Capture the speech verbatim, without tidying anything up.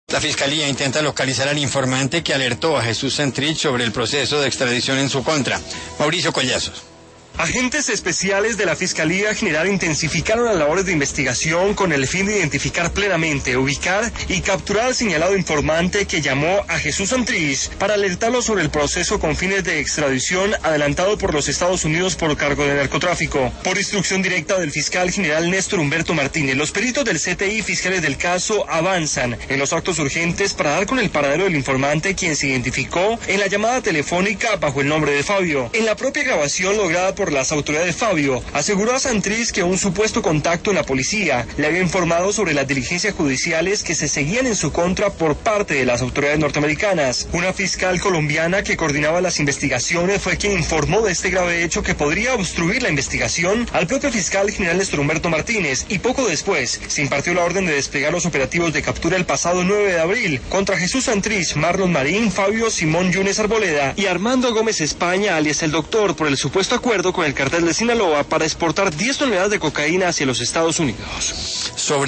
La Fiscalía intenta localizar al informante que alertó a Jesús Santrich sobre el proceso de extradición en su contra. Mauricio Collazos. Agentes especiales de la Fiscalía General intensificaron las labores de investigación con el fin de identificar plenamente, ubicar y capturar al señalado informante que llamó a Jesús Santrich para alertarlo sobre el proceso con fines de extradición adelantado por los Estados Unidos por cargo de narcotráfico. Por instrucción directa del fiscal general Néstor Humberto Martínez, los peritos del C T I y fiscales del caso avanzan en los actos urgentes para dar con el paradero del informante, quien se identificó en la llamada telefónica bajo el nombre de Fabio. En la propia grabación lograda por las autoridades, Fabio aseguró a Santrich que un supuesto contacto en la policía le había informado sobre las diligencias judiciales que se seguían en su contra por parte de las autoridades norteamericanas. Una fiscal colombiana que coordinaba las investigaciones fue quien informó de este grave hecho que podría obstruir la investigación al propio fiscal general Néstor Humberto Martínez, y poco después se impartió la orden de desplegar los operativos de captura el pasado nueve de abril contra Jesús Santrich, Marlon Marín, Fabio Simón Yunes Arboleda y Armando Gómez España, alias el Doctor, por el supuesto acuerdo con el cartel de Sinaloa para exportar diez toneladas de cocaína hacia los Estados Unidos. Sobre